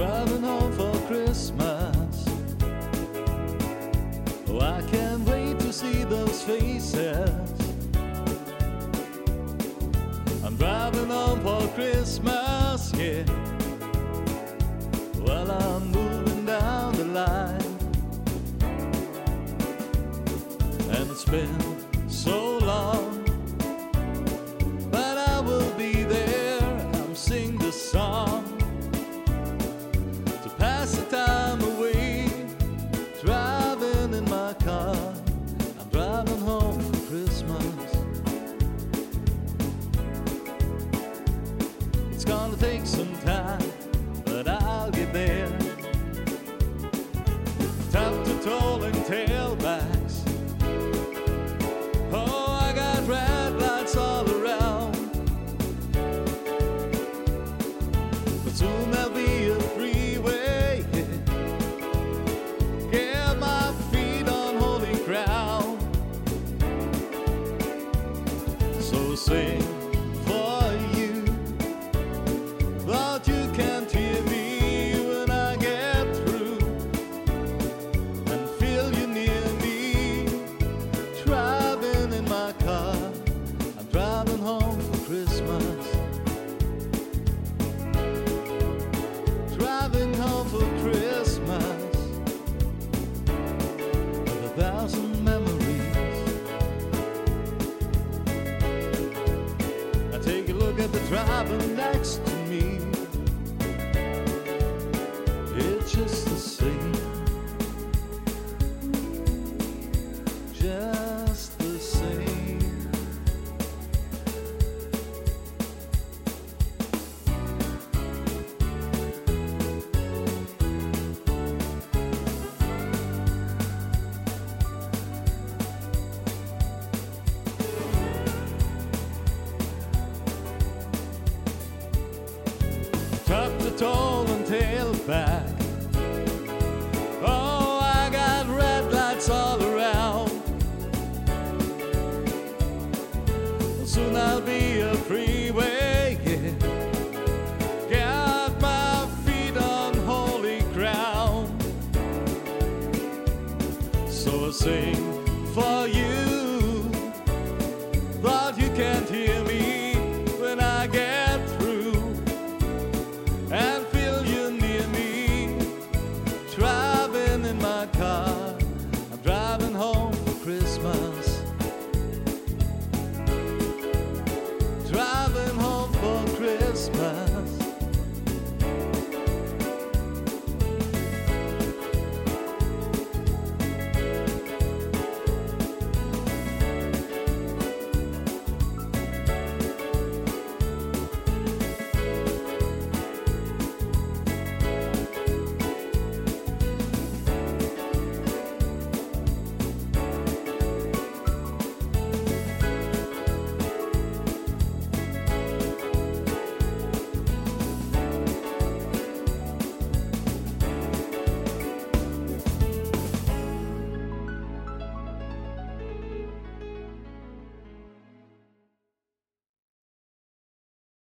driving home for Christmas. Oh, I can't wait to see those faces. I'm driving home for Christmas, yeah. Well, I'm moving down the line, and it's been so long, but I will be there. I'm sing the song to pass the time away, driving in my car. I'm driving home for Christmas. It's gonna take some time, but I'll get there. Tap to toll and tailbacks. Oh, I got red lights all around, but soon there'll be a freeway. Get my feet on holy ground. So sing for you, but you can't hear me when I get through, and feel you near me, driving in my car. I'm driving home for Christmas, driving home for Christmas, with 1,000 memories. I take a look at the driver next to me. It's just the same, just the same. Top the toll and tailback. Oh, I got red lights all around. Soon I'll be a freeway, yeah. Got my feet on holy ground. So I sing for you, but you can't hear